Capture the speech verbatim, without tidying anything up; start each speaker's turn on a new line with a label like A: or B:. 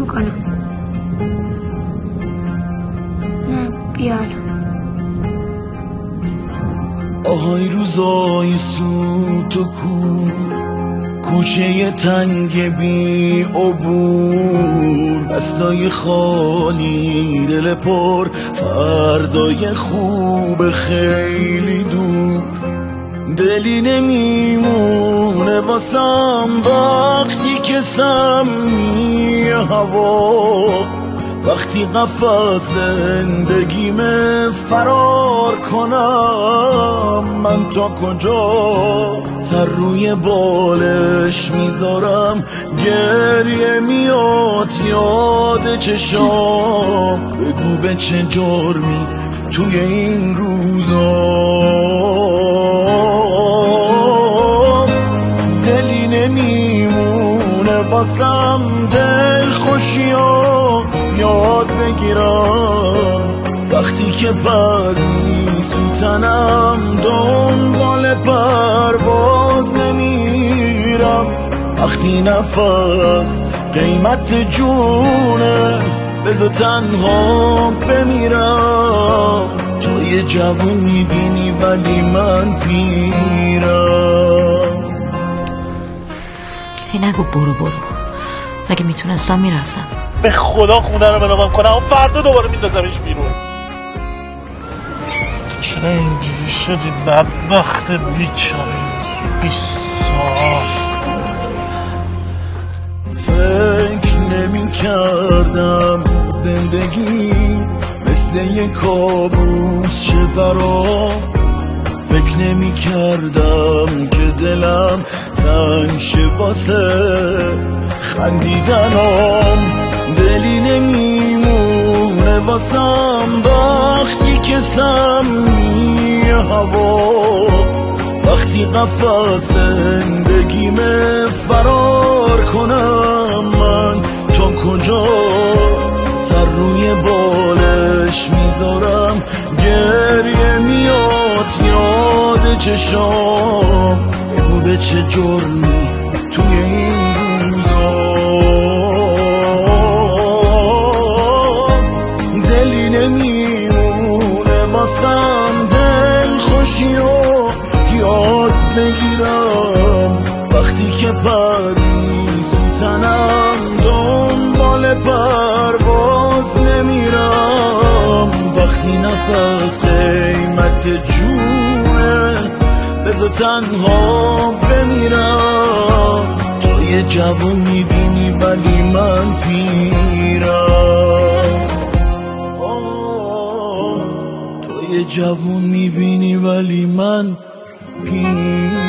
A: میکنم. نه بیا الان.
B: آهای روزای سوت و کور، کوچه تنگ بی عبور، بستای خالی دل پر، فردای خوب خیلی دور. دلی نمیمونه واسم وقتی که سمی هوا، وقتی قفس زندگیم فرار کنم. من تا کجا سر روی بالش میذارم، گریه میاد یاد چشام. بگو به چه جرمی توی این روزا دلی نمیمونه واسم دل خوشیام یاد بگیرم. وقتی که پری سوتنم دنبال پرواز نمیرم. وقتی نفس قیمت جونه بذار تنها بمیرم. تو یه جوون میبینی ولی من پیرم.
C: هی نگو برو برو، مگه میتونستم میرفتم.
D: به خدا خونه رو بنامم کنم و فردا دوباره میندازمش بیرون. چرا اینجوری شدی بدبخت بیچاره؟ بیست سال
B: فکر نمی کردم زندگی مثل یک کابوس شه برام. فکر نمی کردم که دلم تنگ شه واسه خندیدنم. دلی نمیمونه واسم وقتی که سمی هوا، وقتی قفس زندگیم فرار کنم. من تا کجا سر روی بالش میذارم، گریه میاد یاد چشام. بگو به چه جرمی توی این روزا دلی نمیمونه واسم دل خوشیو یاد بگیرم. وقتی که پری سوتنم دنبال پرواز نمیرم. وقتی نفس قیمت جونه بذار تنها بمیرم. تو یه جوون میبینی ولی من پیرم. تو یه جوون میبینی ولی من پیرم.